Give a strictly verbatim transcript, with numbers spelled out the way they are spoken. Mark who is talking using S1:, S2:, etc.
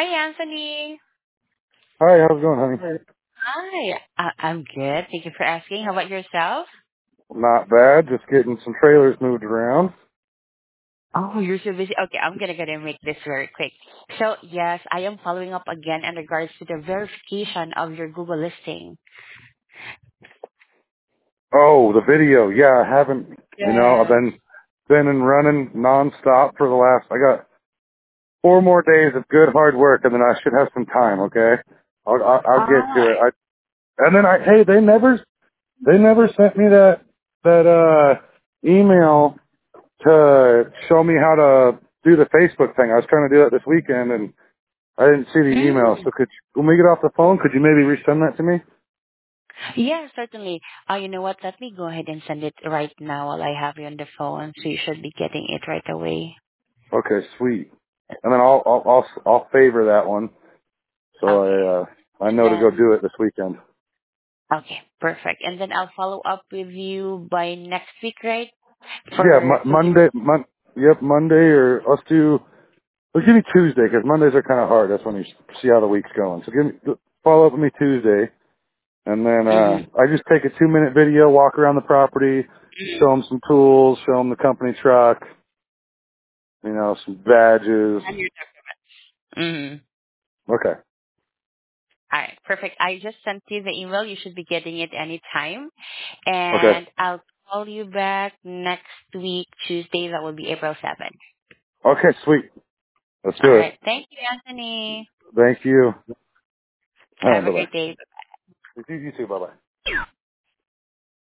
S1: Hi, Anthony.
S2: Hi, how's it going, honey?
S1: Hi. I- I'm good. Thank you for asking. How about yourself?
S2: Not bad. Just getting some trailers moved around.
S1: Oh, you're so busy. Okay, I'm gonna go and make this very quick. So yes, I am following up again in regards to the verification of your Google listing.
S2: Oh, the video. Yeah, I haven't. You know, I've
S1: Yes.
S2: been been and running nonstop for the last. I got four more days of good hard work, and then I should have some time. Okay, I'll I'll, I'll get to
S1: Ah,
S2: it. I, and then I hey, they never they never sent me that that uh email to show me how to do the Facebook thing. I was trying to do that this weekend, and I didn't see the email.
S1: mm.
S2: So could you, when we get off the phone, could you maybe resend that to me?
S1: Yeah, certainly. Uh, you know what? Let me go ahead and send it right now while I have you on the phone, so you should be getting it right away.
S2: Okay, sweet. And then I'll I'll I'll, I'll favor that one, so
S1: Okay.
S2: I uh, I
S1: And
S2: know to go
S1: then,
S2: do it this weekend.
S1: okay, perfect. And then I'll follow up with you by next week, right?
S2: Yeah,
S1: For
S2: mo-
S1: so we.
S2: Monday, mon- yep, Monday, or let's do let's give me Tuesday, because Mondays are kind of hard. That's when you s- see how the week's going. So give me follow up with me Tuesday, and then uh,
S1: Mhm.
S2: I just take a two minute video, walk around the property, show them some tools, show them the company truck, you know, some badges.
S1: And your Mm.
S2: Okay,
S1: All right, perfect. I just sent you the email. You should be getting it anytime.
S2: okay,
S1: And I'll call you back next week, Tuesday. That will be April seventh.
S2: okay, sweet. Let's
S1: All
S2: do it.
S1: right. Thank you, Anthony.
S2: Thank you. All right,
S1: Have
S2: bye
S1: a great
S2: bye.
S1: day.
S2: You you too. Bye bye.